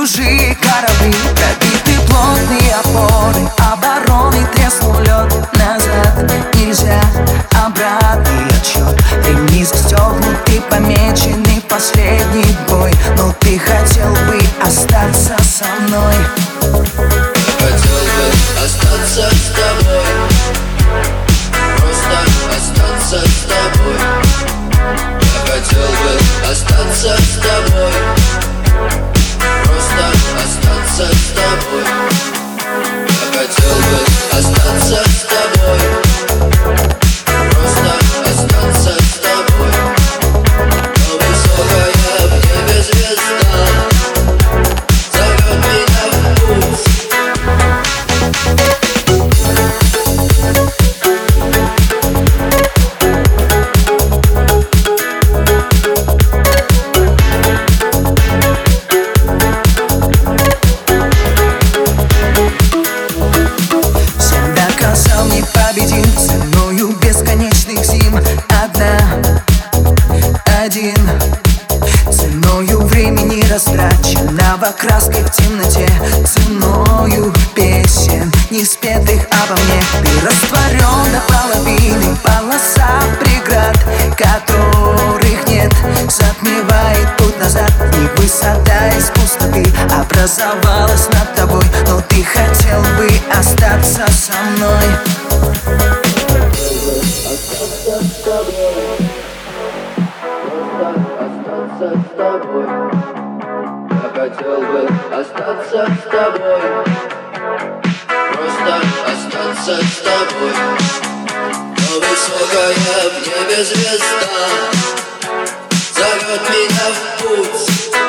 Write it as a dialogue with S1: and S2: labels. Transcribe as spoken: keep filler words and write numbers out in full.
S1: чужие корабли, пробиты плотные опоры, обороны, треснул лед. Назад нельзя, обратный отсчет. Ремни застегнуты, помеченный последний бой. Но ты хотел бы остаться со мной.
S2: Хотел бы остаться с тобой, просто остаться с тобой. Я хотел бы остаться с тобой, просто остаться с тобой. Я хотел бы остаться с тобой, просто остаться с тобой. Но высокая в небе звезда зовет меня в путь.
S1: Победим ценою бесконечных зим. Одна, один, ценою времени растраченного, краской в темноте, ценою песен, не спетых обо мне. Ты растворен до половины, полоса преград, которых нет, затмевает путь назад. И высота из пустоты образовалась над тобой, но ты хотел бы остаться со мной.
S2: Остаться с тобой, просто остаться с тобой. Я хотел бы остаться с тобой, просто остаться с тобой. Но высокая в небе звезда зовет меня в путь.